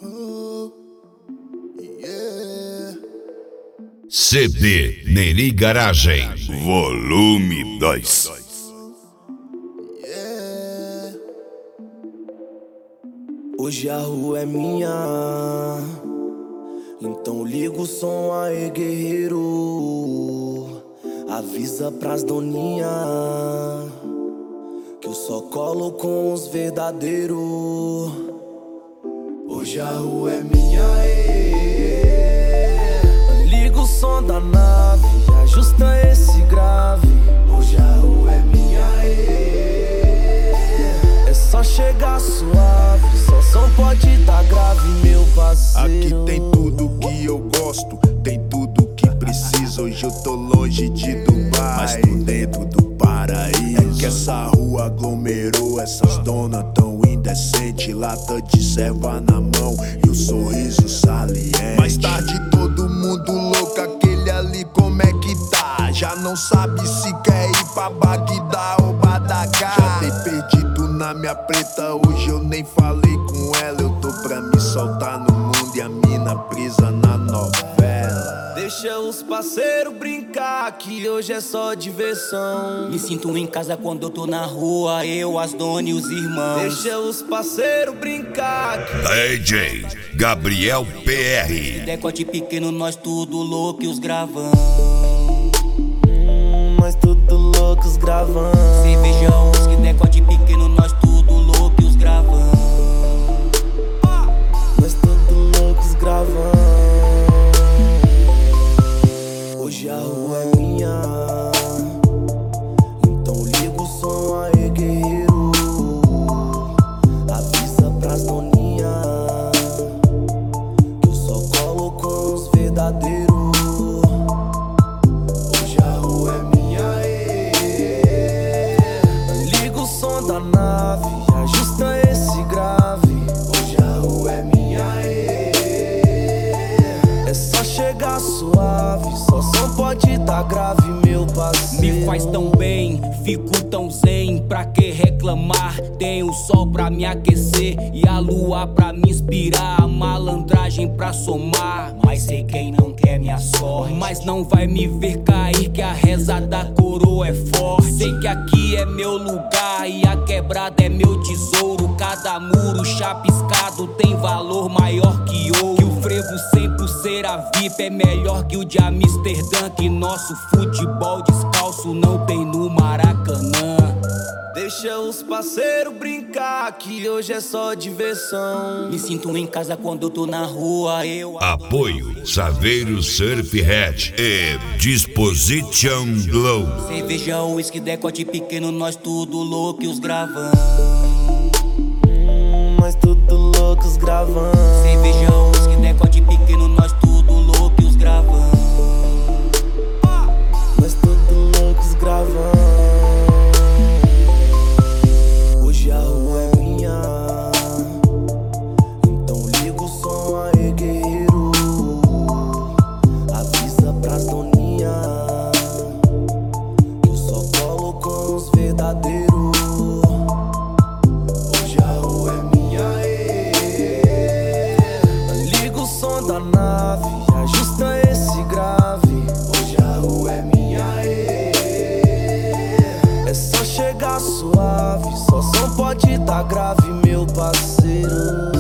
CD Neri Garagem Volume 2. Hoje a rua é minha, então liga o som aí, guerreiro. Avisa pras doninha que eu só colo com os verdadeiros. Hoje a rua é minha, liga o som da nave, ajusta esse grave. Hoje a rua é minha, é só chegar suave, só pode dar grave, meu parceiro. Aqui tem tudo que eu gosto, tem tudo que preciso. Hoje eu tô longe de Dubai, mas tô dentro do paraíso. É que essa rua aglomerou, essas donas tão indecentes. Lata de serva na mão e o sorriso saliente. Mais tarde todo mundo louco, aquele ali como é que tá? Já não sabe se quer ir pra Bagdá ou Badacá. Já dei perdido na minha preta, hoje eu nem falei com ela. Eu tô pra me soltar no mundo e a mina presa na novela. Deixa os parceiros brincar, que hoje é só diversão. Me sinto em casa quando eu tô na rua, eu, as donas e os irmãos. Deixa os parceiros brincar, que DJ Gabriel PR. Decote pequeno, nós tudo louco e os gravão. nós tudo loucos gravando. Cervejão, whisky, decote pequeno, nós tudo louco e os gravão. Nós tudo loucos gravando. Hoje a rua é minha, então liga o som aí, guerreiro. Avisa pras doninha que eu só colo com os verdadeiros. Hoje a rua é minha, liga o som da nave, ajusta esse grave. Hoje a rua é minha, é só chegar suave, só pode dar grave, meu parceiro. Me faz tão bem, fico tão zen. Pra que reclamar? Tem o sol pra me aquecer e a lua pra me inspirar, a malandragem pra somar. Mas sei quem não quer minha sorte, mas não vai me ver cair, que a reza da coroa é forte. Sei que aqui é meu lugar e a quebrada é meu tesouro. Cada muro chapiscado tem valor maior que ouro. Que o frevo sempre por ser a VIP é melhor que o de Amsterdã. Que nosso futebol descalço não tem no Maracanã. Deixa os parceiros brincar, que hoje é só diversão. Me sinto em casa quando eu tô na rua, eu. Apoio Saveiro Surf Hat e Disposition Glow. Cerveja, whisky, decote pequeno, nós tudo louco e os gravão. Nós tudo loucos gravando. Cerveja, whisky, decote pequeno, nós tudo louco e os gravão. Nós tudo loucos gravando. Hoje a rua é minha, então liga o som aí, guerreiro. Avisa pras doninha que eu só colo com os verdadeiros. Hoje a rua é minha, liga o som da nave, ajusta esse grave. Hoje a rua é minha, é só chegar suave, só pode dar grave, meu parceiro.